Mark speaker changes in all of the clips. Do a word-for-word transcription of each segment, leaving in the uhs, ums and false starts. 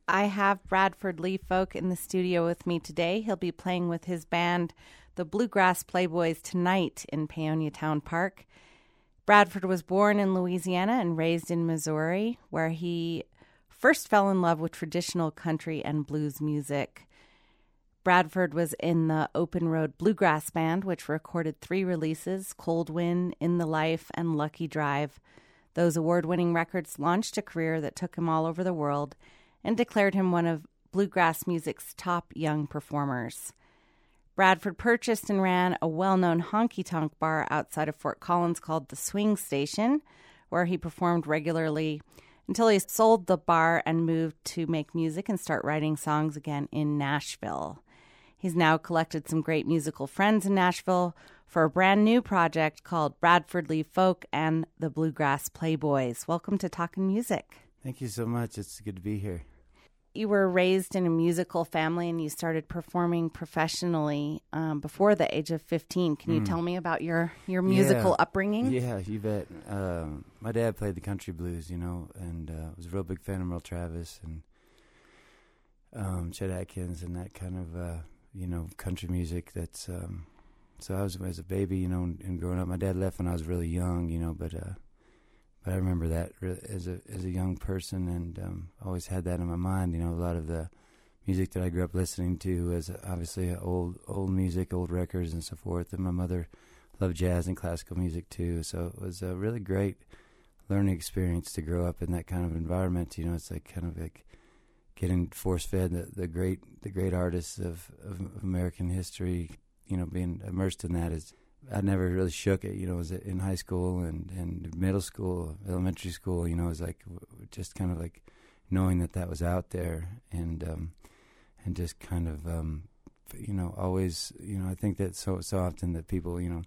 Speaker 1: I have Bradford Lee Folk in the studio with me today. He'll be playing with his band, the Bluegrass Playboys, tonight in Paonia Town Park. Bradford was born in Louisiana and raised in Missouri, where he first fell in love with traditional country and blues music. Bradford was in the Open Road Bluegrass Band, which recorded three releases, Cold Wind, In the Life, and Lucky Drive. Those award-winning records launched a career that took him all over the world and declared him one of bluegrass music's top young performers. Bradford purchased and ran a well-known honky-tonk bar outside of Fort Collins called the Swing Station, where he performed regularly until he sold the bar and moved to make music and start writing songs again in Nashville. He's now collected some great musical friends in Nashville for a brand new project called Bradford Lee Folk and the Bluegrass Playboys. Welcome to Talkin' Music.
Speaker 2: Thank you so much. It's good to be here.
Speaker 1: You were raised in a musical family and you started performing professionally um, before the age of fifteen. Can you mm. tell me about your, your musical
Speaker 2: yeah.
Speaker 1: upbringing?
Speaker 2: Yeah, you bet. Um, my dad played the country blues, you know, and uh, was a real big fan of Merle Travis and um, Chet Atkins and that kind of, uh, you know, country music. That's um, so I was as a baby, you know, and, and growing up. My dad left when I was really young, you know, but uh, but I remember that re- as a as a young person, and um, always had that in my mind. You know, a lot of the music that I grew up listening to was obviously old old music, old records, and so forth. And my mother loved jazz and classical music too, so it was a really great learning experience to grow up in that kind of environment. You know, it's like kind of like getting force-fed the, the great the great artists of, of American history. You know, being immersed in that is, I never really shook it. You know, it was in high school and, and middle school, elementary school. You know, it was like just kind of like knowing that that was out there, and um, and just kind of um, you know, always, you know, I think that so so often that people, you know,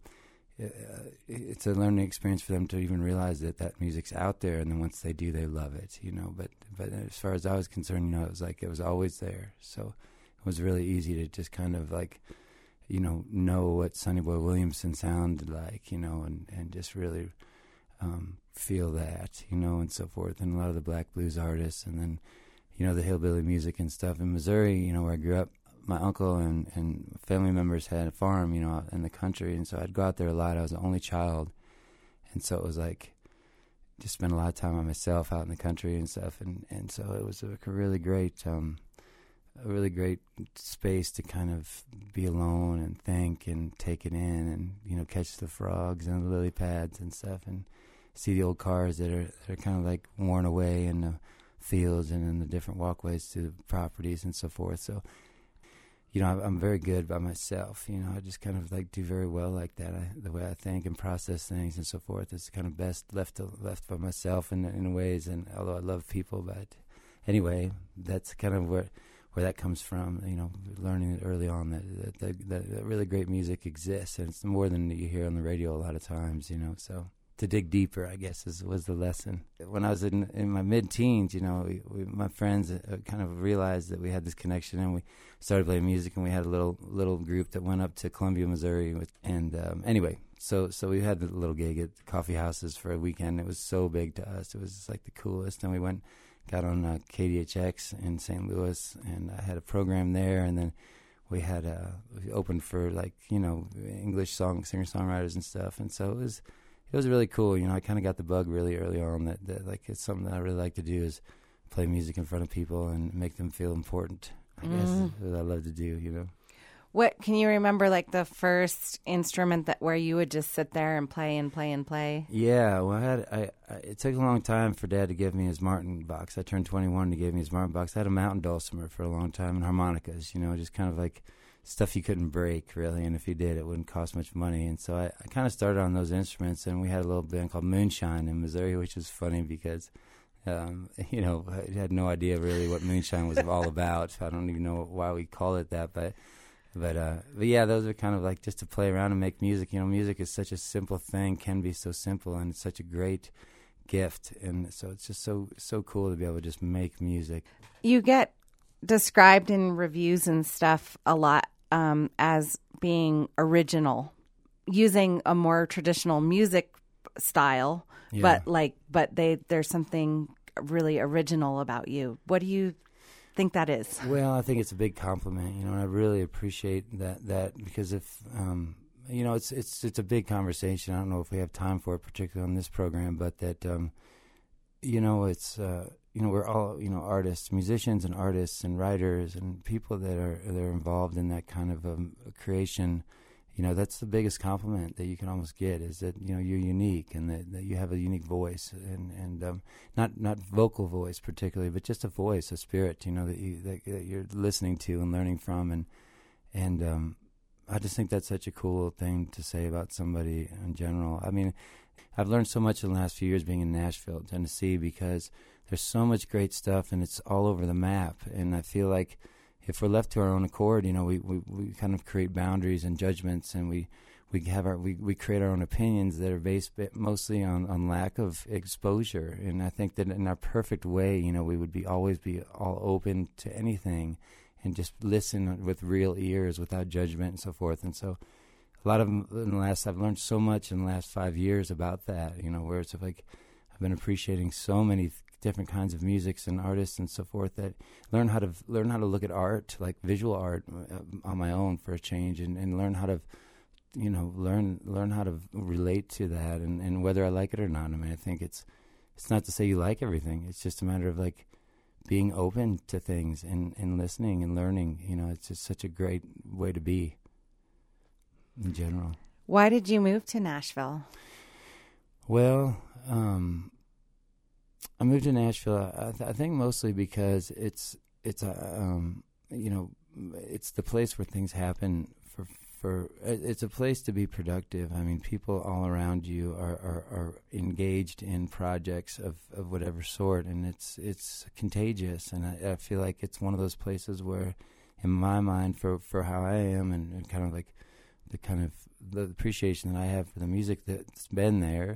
Speaker 2: it's a learning experience for them to even realize that that music's out there, and then once they do, they love it, you know. But but as far as I was concerned, you know, it was like it was always there. So it was really easy to just kind of like, you know, know what Sonny Boy Williamson sounded like, you know, and, and just really um, feel that, you know, and so forth. And a lot of the black blues artists, and then, you know, the hillbilly music and stuff. In Missouri, you know, where I grew up, my uncle and, and family members had a farm, you know, in the country, and so I'd go out there a lot. I was the only child, and so it was like just spent a lot of time by myself out in the country and stuff, and, and so it was like a really great, um, a really great space to kind of be alone and think and take it in, and, you know, catch the frogs and the lily pads and stuff, and see the old cars that are that are kind of like worn away in the fields and in the different walkways to the properties and so forth. So, you know, I'm very good by myself. You know, I just kind of like do very well like that. I, the way I think and process things and so forth is kind of best left to, left by myself in in ways. And although I love people, but anyway, that's kind of where where that comes from. You know, learning it early on that that, that that really great music exists, and it's more than you hear on the radio a lot of times. You know, so to dig deeper, I guess, is, was the lesson. When I was in, in my mid-teens, you know, we, we, my friends uh, kind of realized that we had this connection, and we started playing music, and we had a little little group that went up to Columbia, Missouri. With, and um, anyway, so so we had a little gig at coffee houses for a weekend. It was so big to us. It was just like the coolest. And we went, got on uh, K D H X in Saint Louis, and I had a program there, and then we had uh, we opened for, like, you know, English song singer-songwriters and stuff, and so it was It was really cool. You know, I kind of got the bug really early on that, that, like, it's something that I really like to do is play music in front of people and make them feel important, I mm. guess, is what I love to do, you know.
Speaker 1: What, can you remember, like, the first instrument that where you would just sit there and play and play and play?
Speaker 2: Yeah, well, I had, I, I it took a long time for Dad to give me his Martin box. I turned twenty-one and he gave me his Martin box. I had a mountain dulcimer for a long time and harmonicas, you know, just kind of like stuff you couldn't break, really, and if you did, it wouldn't cost much money. And so I, I kind of started on those instruments, and we had a little band called Moonshine in Missouri, which was funny because, um, you know, I had no idea really what Moonshine was all about. I don't even know why we call it that, but, but, uh, but yeah, those are kind of like just to play around and make music. You know, music is such a simple thing, can be so simple, and it's such a great gift, and so it's just so so cool to be able to just make music.
Speaker 1: You get described in reviews and stuff a lot um, as being original, using a more traditional music style, yeah. but like, but they there's something really original about you. What do you think that is?
Speaker 2: Well, I think it's a big compliment, you know, and I really appreciate that, that because if, um, you know, it's it's it's a big conversation. I don't know if we have time for it, particularly on this program, but that, um, you know, it's, uh, you know, we're all, you know, artists, musicians and artists and writers and people that are, that are involved in that kind of um, creation. You know, that's the biggest compliment that you can almost get, is that, you know, you're unique and that, that you have a unique voice, and, and um, not not vocal voice particularly, but just a voice, a spirit, you know, that, you, that, that you're listening to and learning from. And, and um, I just think that's such a cool thing to say about somebody in general. I mean, I've learned so much in the last few years being in Nashville, Tennessee, because there's so much great stuff and it's all over the map. And I feel like if we're left to our own accord, you know, we, we, we kind of create boundaries and judgments, and we, we have our we, we create our own opinions that are based mostly on, on lack of exposure. And I think that in our perfect way, you know, we would be always be all open to anything and just listen with real ears without judgment and so forth. And so a lot of in the last, I've learned so much in the last five years about that, you know, where it's like I've been appreciating so many th- different kinds of musics and artists and so forth, that learn how to learn how to look at art, like visual art, uh, on my own for a change, and, and learn how to, you know, learn learn how to relate to that, and, and whether I like it or not. I mean, I think it's it's not to say you like everything. It's just a matter of like being open to things and, and listening and learning. You know, it's just such a great way to be in general.
Speaker 1: Why did you move to Nashville?
Speaker 2: Well, um, I moved to Nashville, I, th- I think mostly because it's, it's a, um, you know, it's the place where things happen for, for, it's a place to be productive. I mean, people all around you are, are, are engaged in projects of, of whatever sort, and it's, it's contagious. And I, I feel like it's one of those places where, in my mind, for, for how I am, and, and kind of like the kind of the appreciation that I have for the music that's been there,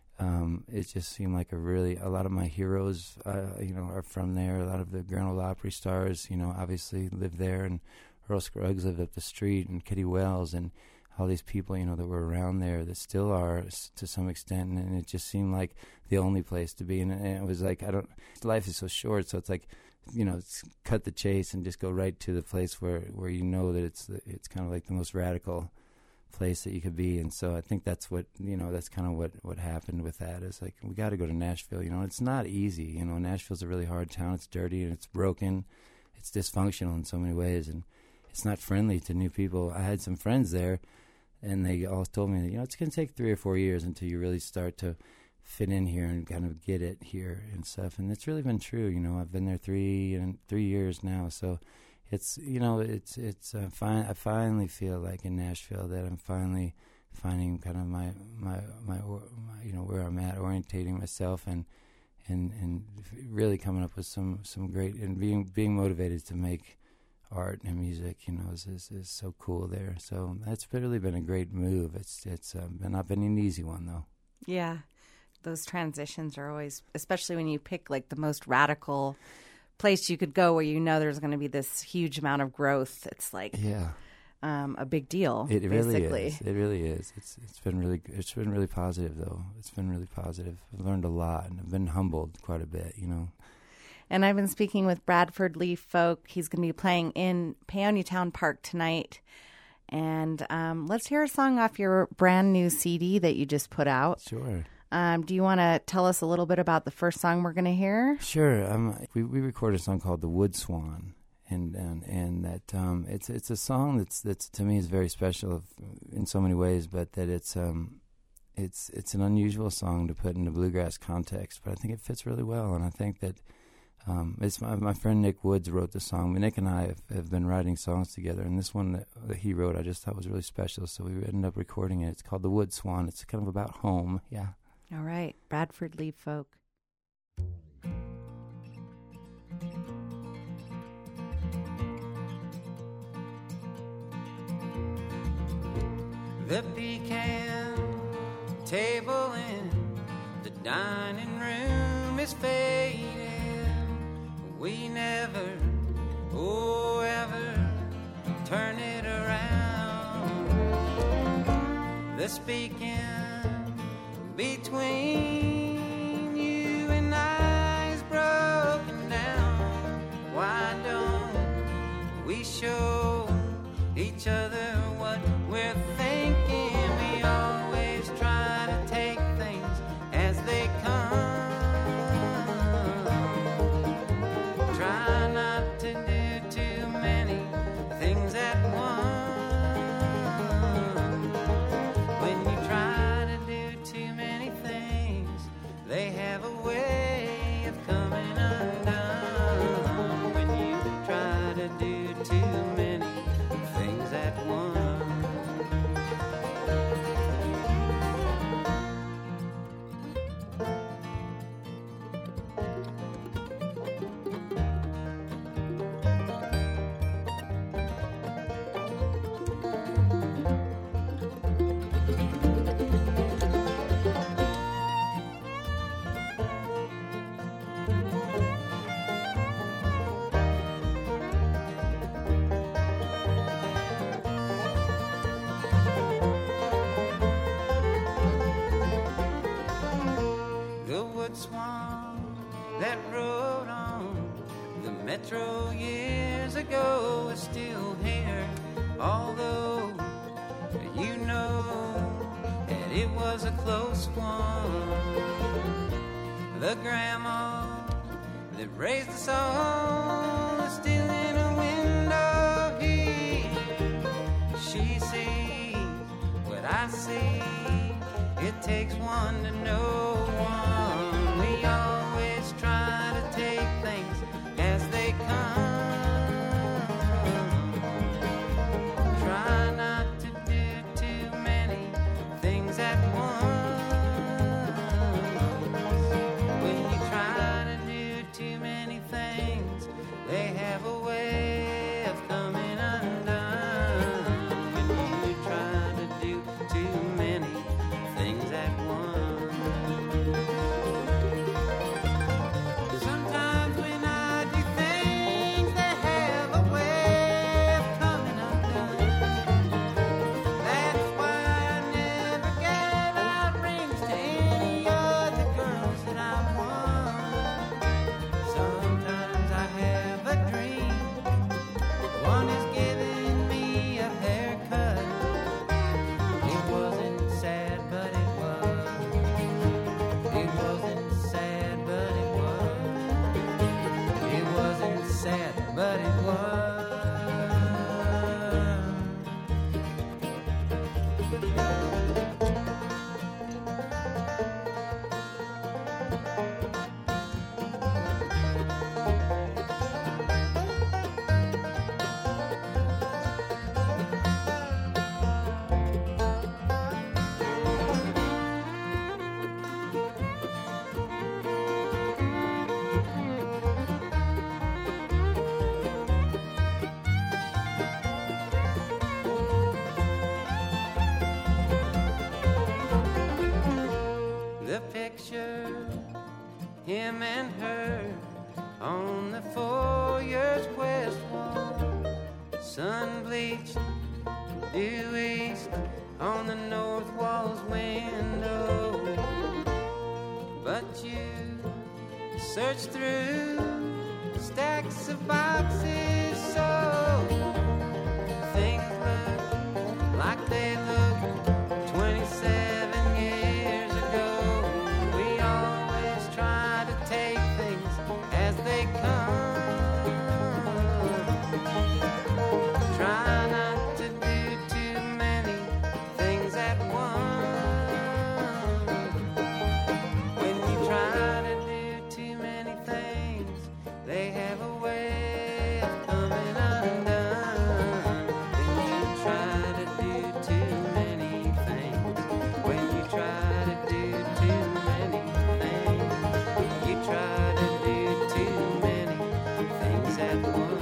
Speaker 2: Um, it just seemed like a really, a lot of my heroes, uh, you know, are from there. A lot of the Grand Ole Opry stars, you know, obviously live there, and Earl Scruggs lived up the street, and Kitty Wells, and all these people, you know, that were around there that still are to some extent. And, and it just seemed like the only place to be. And, and it was like, I don't, life is so short, so it's like, you know, it's cut the chase and just go right to the place where, where you know that it's the, it's kind of like the most radical place that you could be. And so I think that's what, you know, that's kind of what, what happened with that, is like, we got to go to Nashville. You know, it's not easy. You know, Nashville's a really hard town. It's dirty and it's broken. It's dysfunctional in so many ways, and it's not friendly to new people. I had some friends there, and they all told me that, you know, it's going to take three or four years until you really start to fit in here and kind of get it here and stuff. And it's really been true. You know, I've been there three and three years now. So it's, you know, it's, it's, uh, fi- I finally feel like in Nashville that I'm finally finding kind of my, my, my, my, you know, where I'm at, orientating myself, and, and, and really coming up with some, some great, and being, being motivated to make art and music, you know, is, is, is so cool there. So that's really been a great move. It's, it's, um, not been an easy one though.
Speaker 1: Yeah. Those transitions are always, especially when you pick like the most radical place you could go where you know there's going to be this huge amount of growth. It's like
Speaker 2: yeah,
Speaker 1: um, a big deal.
Speaker 2: It
Speaker 1: basically.
Speaker 2: really is. It really is. It's it's been really it's been really positive though. It's been really positive. I've learned a lot, and I've been humbled quite a bit. You know.
Speaker 1: And I've been speaking with Bradford Lee Folk. He's going to be playing in Paonia Town Park tonight. And um, let's hear a song off your brand new C D that you just put out.
Speaker 2: Sure.
Speaker 1: Um, do you want to tell us a little bit about the first song we're going to hear?
Speaker 2: Sure. Um, we we recorded a song called "The Wood Swan," and and and that um, it's it's a song that's that's to me is very special in so many ways, but that it's um, it's it's an unusual song to put in a bluegrass context, but I think it fits really well, and I think that um, it's my my friend Nick Woods wrote the song. Nick and I have, have been writing songs together, and this one that, that he wrote I just thought was really special, so we ended up recording it. It's called "The Wood Swan." It's kind of about home. Yeah.
Speaker 1: All right, Bradford Lee Folk.
Speaker 3: The pecan table in the dining room is fading. We never, oh ever, turn it around. The speaking between you and I is broken down. Why we show each other what we're thinking. We always try to take things as they come. Try not to do too many things at once. When you try to do too many things, they have a way of coming undone. When you try to do too many things at once. The wood swan that rode on the metro years ago is still here, although you know that it was a close one. The grandma that raised us all is still in a window here. She sees what I see. It takes one to know one. We always try to take things as they come. Try not to do too many things at once. When you try to do too many things, they have a way of coming undone. When you try to do too many things at once. Sometimes when I do things, they have a way of coming undone. That's why I never gave out rings to any other girls that I want. Sometimes I have a dream. One is giving me a haircut. It wasn't sad, but it was. It wasn't sad, but it was. It wasn't sad, but it was. The picture, him and her, on the foyer's west wall, sun bleached, due east, on the north wall's window. But you search through stacks of boxes, so things look like they looked twenty-seven years ago. We always try to take things as they come. Try not to do too many things at once. When you try to do too many things, they have a way of coming undone. When you try to do too many things, when you try to do too many things, you try to do too many things at once.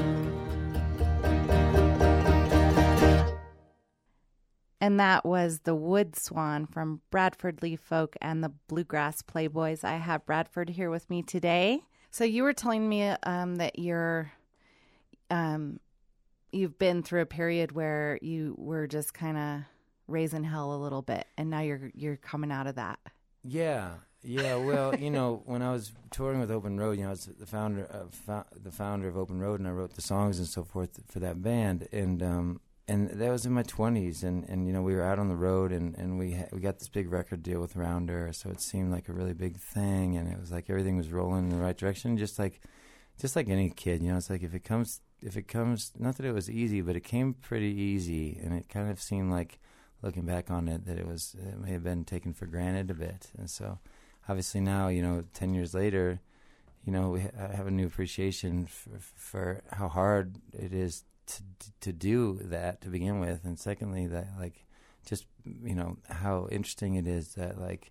Speaker 1: And that was The Wood Swan from Bradford Lee Folk and the Bluegrass Playboys. I have Bradford here with me today. So you were telling me um, that you're, um, you've been through a period where you were just kind of raising hell a little bit, and now you're you're coming out of that.
Speaker 2: Yeah, Yeah, well, you know, when I was touring with Open Road, you know, I was the founder of fo- the founder of Open Road, and I wrote the songs and so forth for that band, and um, and that was in my twenties, and, and you know, we were out on the road, and and we ha- we got this big record deal with Rounder, so it seemed like a really big thing, and it was like everything was rolling in the right direction, just like just like any kid, you know, it's like if it comes if it comes, not that it was easy, but it came pretty easy, and it kind of seemed like, looking back on it, that it was it may have been taken for granted a bit, and so. Obviously now, you know, ten years later, you know, we ha- have a new appreciation for, for how hard it is to to do that to begin with, and secondly, that like, just you know how interesting it is that like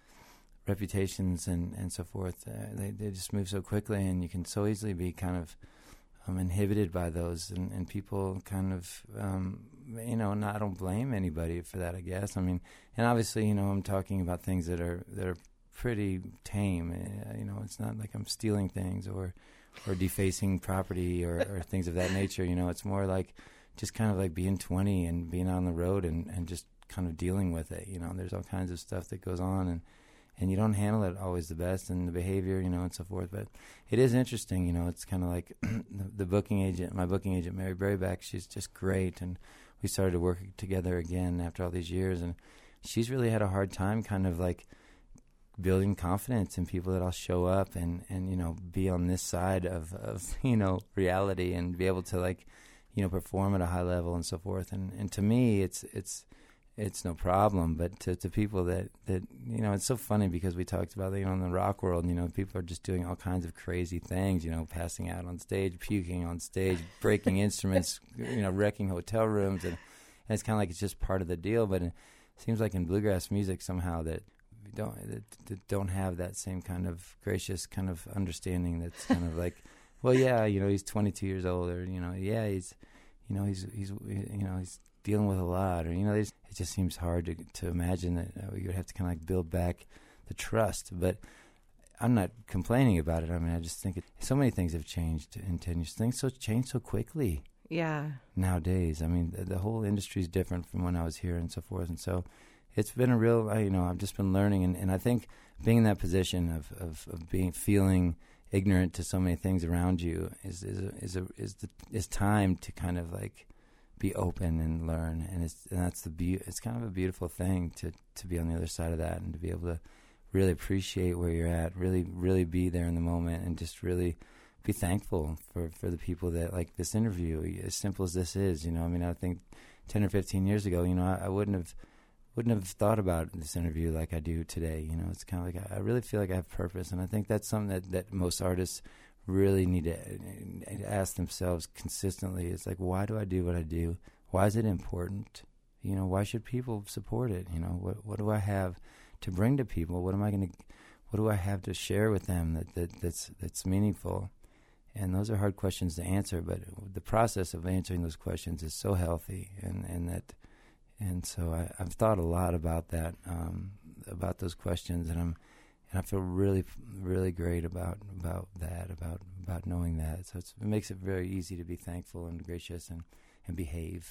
Speaker 2: reputations and, and so forth, uh, they they just move so quickly, and you can so easily be kind of um, inhibited by those, and, and people kind of um, you know, and I don't blame anybody for that, I guess. I mean, and obviously, you know, I'm talking about things that are that are pretty tame. Uh, you know, it's not like I'm stealing things or or defacing property or, or things of that nature. You know, it's more like just kind of like being twenty and being on the road and, and just kind of dealing with it. You know, there's all kinds of stuff that goes on, and, and you don't handle it always the best, and the behavior, you know, and so forth. But it is interesting, you know, it's kind of like the, the booking agent, my booking agent, Mary Berryback, she's just great. And we started to work together again after all these years, and she's really had a hard time kind of like building confidence in people that I'll show up and, and, you know, be on this side of, of, you know, reality and be able to like, you know, perform at a high level and so forth. And, and to me, it's, it's, it's no problem, but to, to people that, that, you know, it's so funny because we talked about, you know, in the rock world, you know, people are just doing all kinds of crazy things, you know, passing out on stage, puking on stage, breaking instruments, you know, wrecking hotel rooms. And, and it's kind of like it's just part of the deal. But it seems like in bluegrass music somehow that, don't that, that don't have that same kind of gracious kind of understanding that's kind of like, well, yeah, you know, he's twenty-two years old, or, you know, yeah, he's, you know, he's, he's, you know, he's dealing with a lot, or, you know, it just seems hard to to imagine that uh, we would have to kind of like build back the trust. But I'm not complaining about it. I mean, I just think it, so many things have changed in ten years. Things so change so quickly.
Speaker 1: Yeah.
Speaker 2: Nowadays, I mean, the, the whole industry is different from when I was here and so forth, and so. It's been a real, you know, I've just been learning, and, and I think being in that position of, of, of being feeling ignorant to so many things around you is is a, is a, is the is time to kind of like be open and learn, and it's and that's the be- it's kind of a beautiful thing to, to be on the other side of that and to be able to really appreciate where you're at, really really be there in the moment, and just really be thankful for, for the people that like this interview, as simple as this is, you know. I mean, I think ten or fifteen years ago, you know, I, I wouldn't have. wouldn't have thought about this interview like I do today. You know, it's kind of like I, I really feel like I have purpose, and I think that's something that, that most artists really need to uh, ask themselves consistently. It's like, why do I do what I do? Why is it important? You know, why should people support it? You know, what what do I have to bring to people? What am I going to, what do I have to share with them that, that that's that's meaningful? And those are hard questions to answer, but the process of answering those questions is so healthy, and, and that. And so I, I've thought a lot about that, um, about those questions, and I'm, and I feel really, really great about about that, about about knowing that. So it's, it makes it very easy to be thankful and gracious and, and behave.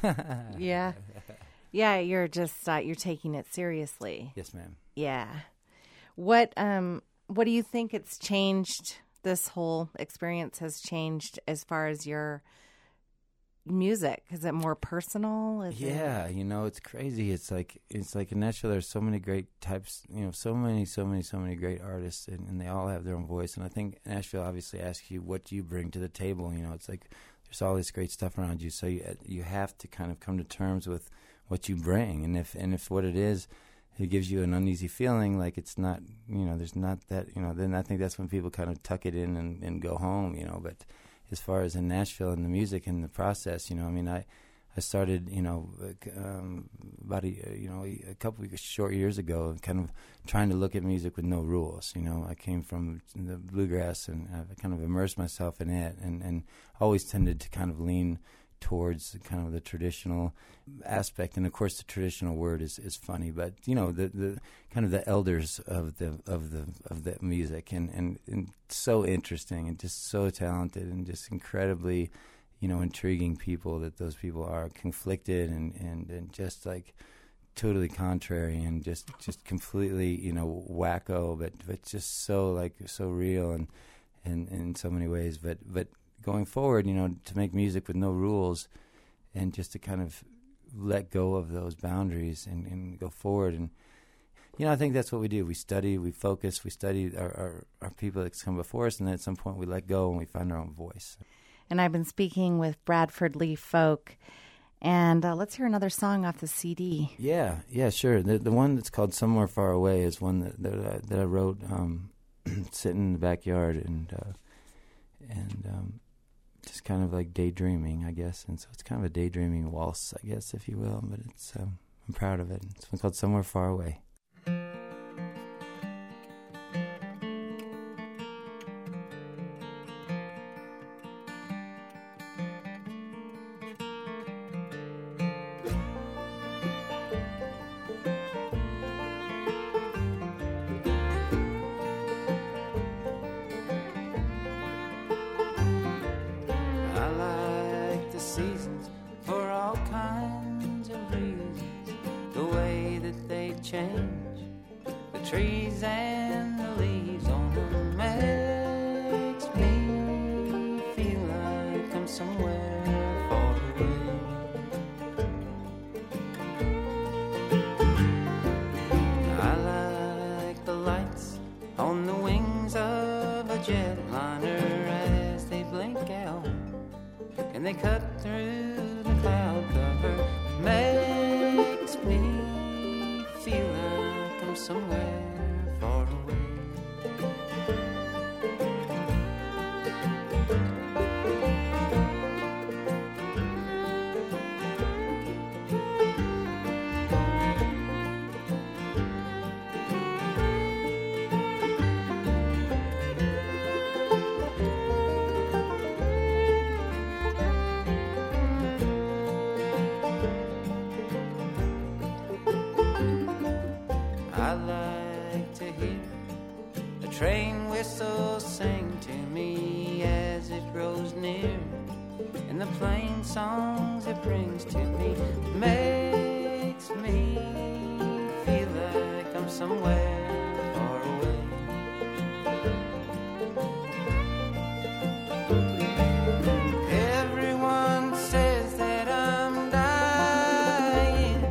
Speaker 1: Yeah, yeah. You're just uh, you're taking it seriously.
Speaker 2: Yes, ma'am.
Speaker 1: Yeah. What um what do you think it's changed? This whole experience has changed as far as your music. Is it more personal? Is
Speaker 2: yeah,
Speaker 1: it...
Speaker 2: you know, it's crazy. It's like it's like in Nashville, there's so many great types. You know, so many, so many, so many great artists, and, and they all have their own voice. And I think Nashville obviously asks you, what do you bring to the table? You know, it's like there's all this great stuff around you, so you you have to kind of come to terms with what you bring. And if and if what it is, it gives you an uneasy feeling, like it's not, you know, there's not that, you know, then I think that's when people kind of tuck it in and, and go home, you know. But as far as in Nashville and the music and the process, you know, I mean, I, I started, you know, um, about a, you know, a couple of short years ago, kind of trying to look at music with no rules. You know, I came from the bluegrass, and I kind of immersed myself in it, and, and always tended to kind of lean towards kind of the traditional aspect. And of course the traditional word is, is funny, but you know, the, the kind of the elders of the of the of the music, and, and, and so interesting, and just so talented, and just incredibly, you know, intriguing people that those people are, conflicted and, and, and just like totally contrary and just, just completely, you know, wacko, but but just so like so real and and in so many ways. But but going forward, you know, to make music with no rules and just to kind of let go of those boundaries and, and go forward. And you know, I think that's what we do. We study, we focus, we study our, our, our people that come before us, and then at some point we let go and we find our own voice.
Speaker 1: And I've been speaking with Bradford Lee Folk. And uh, let's hear another song off the C D.
Speaker 2: Yeah, yeah, sure. The the one that's called Somewhere Far Away is one that that I, that I wrote um, sitting in the backyard and uh, and um, just kind of like daydreaming, I guess. And so it's kind of a daydreaming waltz, I guess, if you will. But it's um, I'm proud of it. It's one called Somewhere Far Away.
Speaker 3: Change the trees and the leaves on them makes me feel like I'm somewhere far away. I like the lights on the wings of a jetliner as they blink out and they cut through the cloud cover. Makes me feel like I'm somewhere far away. I like to hear the train whistle sing to me as it grows near, and the plain songs it brings to me makes me feel like I'm somewhere far away. Everyone says that I'm dying,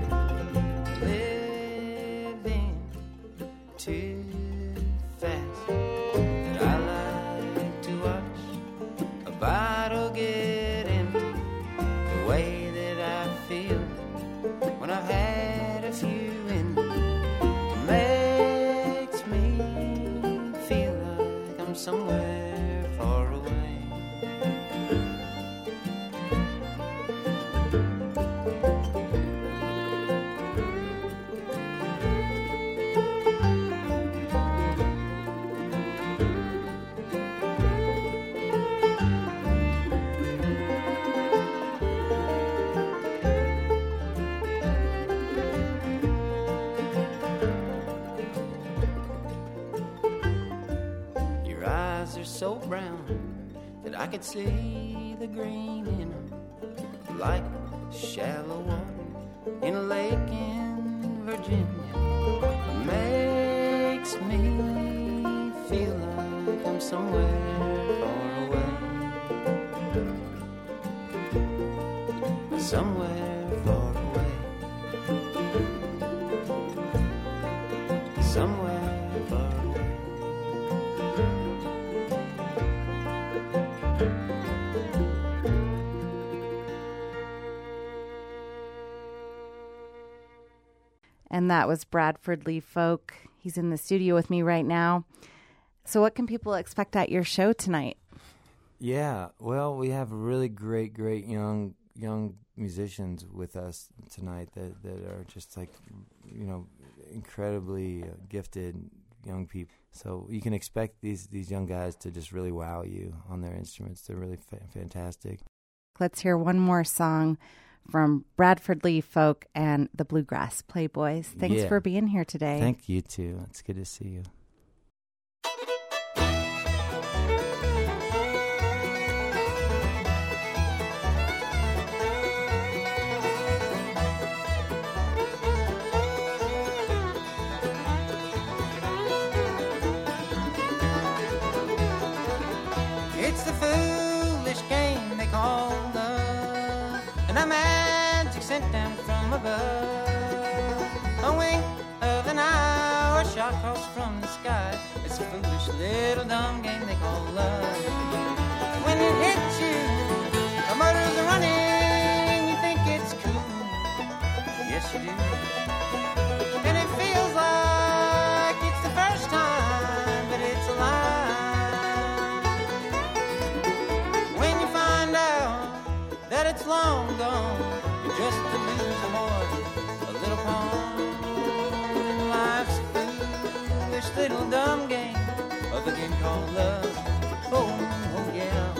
Speaker 3: too fast, but I like to watch a bottle get empty, the way that I feel when I've had a few in me makes me feel like I'm somewhere far away. Are so brown that I could see the green in them, like shallow water in a lake in Virginia. Makes me feel like I'm somewhere far away. Somewhere far away. Somewhere far away.
Speaker 1: And that was Bradford Lee Folk. He's in the studio with me right now. So what can people expect at your show tonight?
Speaker 2: Yeah, well, we have really great, great young young musicians with us tonight that, that are just like, you know, incredibly uh, gifted young people. So you can expect these, these young guys to just really wow you on their instruments. They're really fa- fantastic.
Speaker 1: Let's hear one more song from Bradford Lee Folk and the Bluegrass Playboys. Thanks
Speaker 2: Yeah.
Speaker 1: for being here today.
Speaker 2: Thank you, too. It's good to see you.
Speaker 3: call love, and a magic sent down from above. A wink of an eye or a shot across from the sky. It's a foolish little dumb game they call love. When it hits you, the motors are running, you think it's cool. Yes, you do. And it feels like it's the first time, but it's a lie. When you find out that it's long gone, you're just a loser boy, a little pawn in life's foolish little dumb game of a game called love. Oh, oh yeah.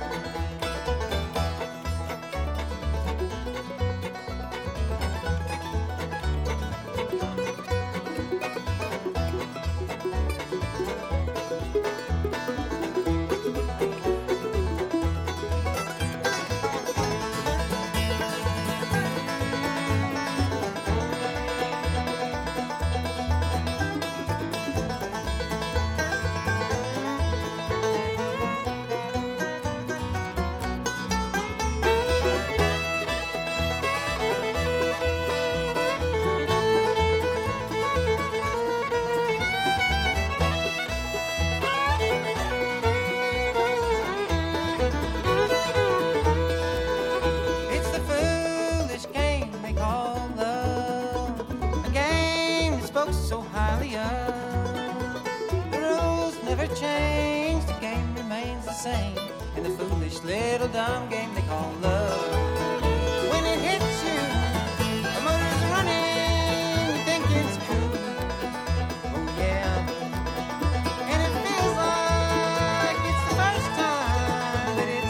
Speaker 3: So highly of the rules never change, the game remains the same in the foolish little dumb game they call love. When it hits you, the motor's running, you think it's cool. Oh yeah, and it feels like it's the first time that it's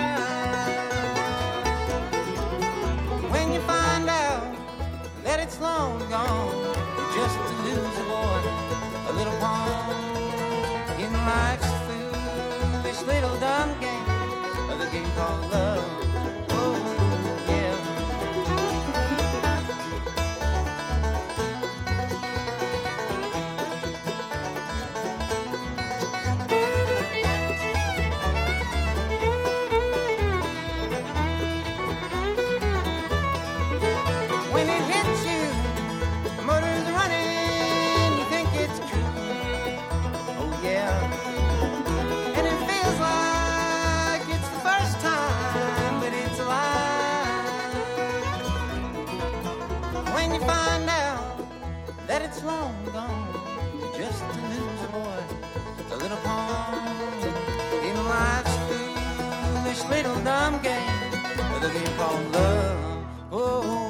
Speaker 3: alive. When you find out that it's long gone, just to lose a boy, a little pawn in life's foolish little dumb game of the game called love. Oh, yeah. When it hits you, the motor's running, you think it's cool. Oh yeah. And it feels like it's the first time, but it's a lie. When you find out that it's long gone, you're just a loser boy, a little pawn in life's foolish little dumb game, the game called love. Oh.